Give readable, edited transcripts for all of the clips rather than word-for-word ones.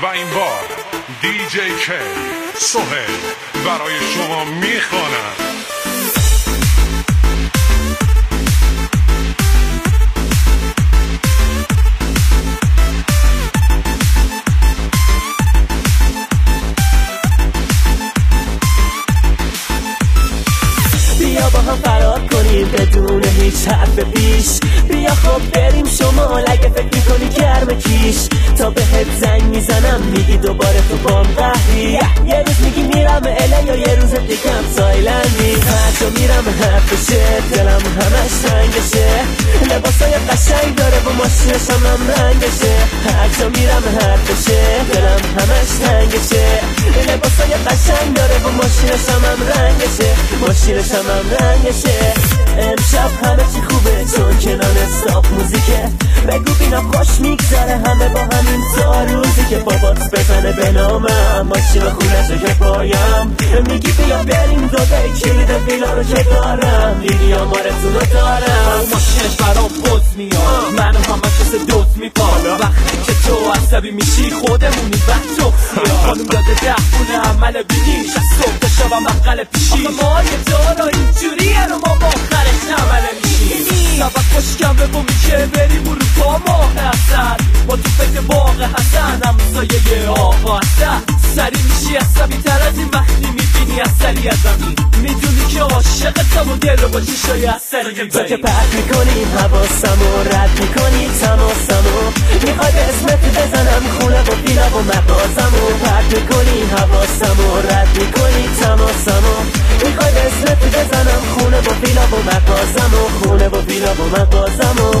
و این بار DJ K سهیل برای شما میخوانم. بیا با هم فرار کنیم بدون هیچ حرف پیش. بیا خب بریم شمال اگه فکر میکنی گرم کیش. تا بهت زنگ میزنم میگی دوباره تو بام قهری. یه روز میگی میرم اله یا یه روز دیگم تایلندی. هر جا میرم حرفشه دلم همش تنگشه. لباسای قشنگ داره با ماشینش هم رنگشه. هر جا میرم حرفشه دلم همش تنگشه. لباسای قشنگ داره با ماشینش هم رنگشه. ماشینش هم رنگشه. امشب همه چی خوبه چون کنار استاپ موزیکه. بگو بینا خوش میگذره همه با همین تا روزی که بابات بزنه به نامم. ماشین خونشه که پایم میگی بیا بریم دبی کلید ویلا رو که دارم. ویدیو مارتون رو دارم. ماشینش برام پوز میاد منو همش مثل دوز میپالا. وقتی که تو عصبی میشی خودمونی وقت توفیا. خانم داده 10 خونه عمل بینیش از صبح تا شبم بقل پیشی. آخه ما یه دارا اینجوریه رو ما با آخرش نمله میشیم. سبک خوشکم به بومی که بریم اروپا ماه اصل. ما تو فکر باغ حسن همسایه آقا حسن. سری میشی عصبی تر از این وقتی میبینی اصلی از زمین. میدونی که عاشقتم و دل رو با چشای اصلی میبری. تو که پرد میکنی حواسم و رد میکنی تماسم و میخواد اسمت بزنم خونه و بیلا و مغازم و پرد میکنی حواسم و رد میکنی تماسم و میخواد اسمت بزنم خونه و بیلا و مغازم و خونه و بیلا و مغازم و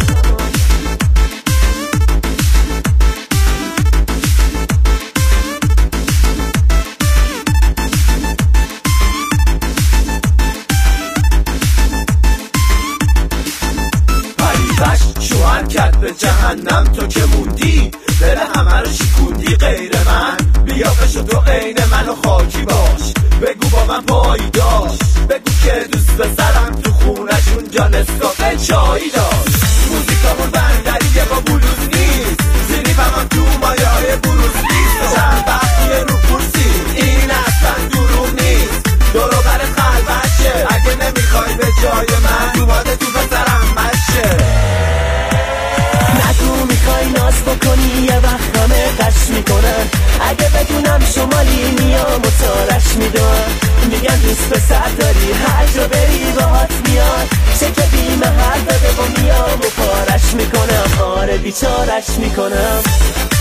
شوهر کرد به جهنم تو که موندی. دل همه رو شکوندی غیر من. بیا بشو تو عین من و خاکی باش. بگو با من پایی داشت. بگو که دوست بسرم تو خونشون جا نسکافه چایی داشت. موزیکامون بندریه با بلوز نیست. زیری من تو مایه های بروز نیست. چند وقتی رو پرسی این اصلا دروغ نیست. دورو بر خلوشه اگه نمیخوای به جای من دوباره تو بسرم مشه. نگو میخوای ناز بکنی یه وقت همه قش میکنن. اگه بدونم شمالی میام و تارش میدونم. میگن دوست پسر داری هر جا بری باهات میاد. چه که بیمه هر داده و میام و پارش میکنم. آره بیچارش میکنم.